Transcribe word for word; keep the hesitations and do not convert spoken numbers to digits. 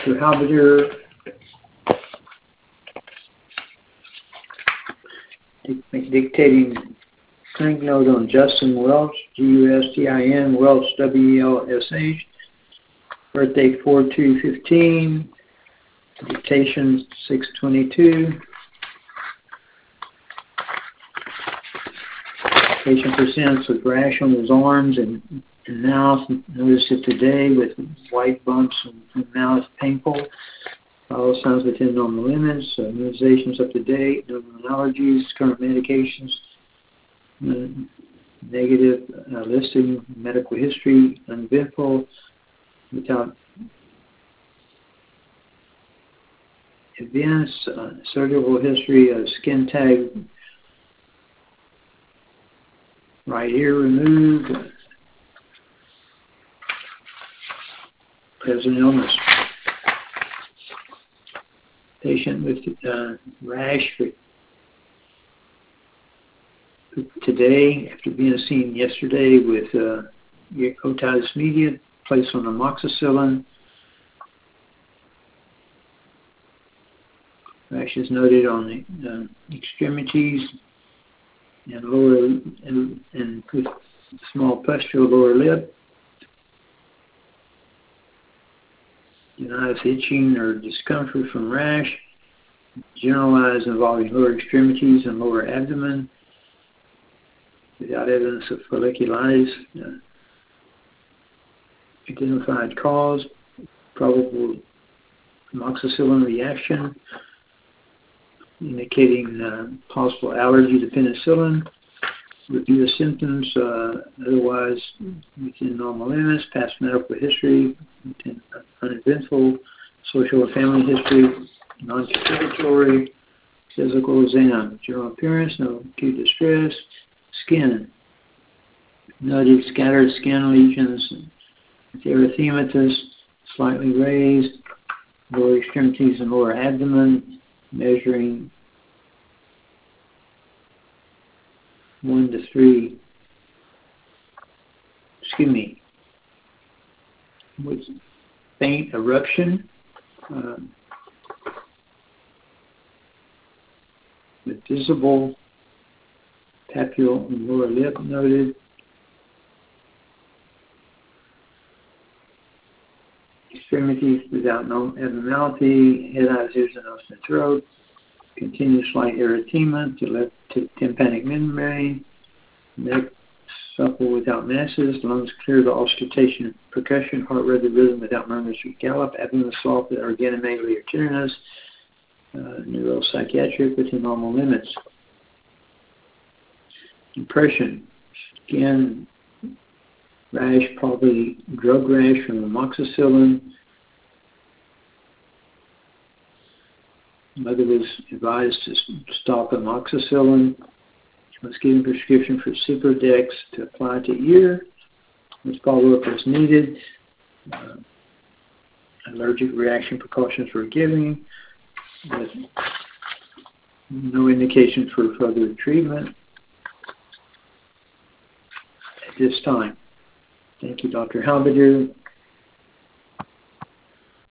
Doctor Halbeder dictating clinic note on Justin Welch, G U S T I N, Welch, W E L S H, birthday four two fifteen, dictation six twenty-two. Patient presents with rash on his arms and, and mouth. Notice it today with white bumps and, and mouth painful. All signs within normal limits. Uh, immunizations up to date. No allergies. Current medications. Uh, negative uh, listing. Medical history. Uneventful. Without events. Uh, surgical history of skin tag. Right ear removed. Present illness. Patient with uh, rash for today, after being seen yesterday with uh, otitis media, placed on amoxicillin. Rash is noted on the uh, extremities and lower and, and with small pustule lower lip. Denies itching or discomfort from rash. Generalized involving lower extremities and lower abdomen without evidence of folliculitis. Uh, identified cause, probable amoxicillin reaction, indicating uh, possible allergy to penicillin. Review of symptoms, uh, otherwise within normal limits. Past medical history, uneventful. Social and family history, non-contributory. Physical exam, general appearance, no acute distress. Skin, noted scattered skin lesions with erythematous, slightly raised. Lower extremities and lower abdomen, measuring one to three, excuse me, with faint eruption, uh, with visible papule and lower lip noted. Extremities without no abnormality, head, eyes, ears, and nose and throat. Continuous slight erythema to left to tympanic membrane. Neck supple without masses. Lungs clear to auscultation, percussion, heart rate rhythm without murmurs or gallop. Abdomen soft, organomegaly or tenderness. Uh, neuropsychiatric within normal limits. Impression. Skin rash, probably drug rash from amoxicillin. Mother was advised to stop amoxicillin. She was given prescription for Ciprodex to apply to ear. This follow-up was needed. Uh, allergic reaction precautions were given, with no indication for further treatment at this time. Thank you, Doctor Halbeder.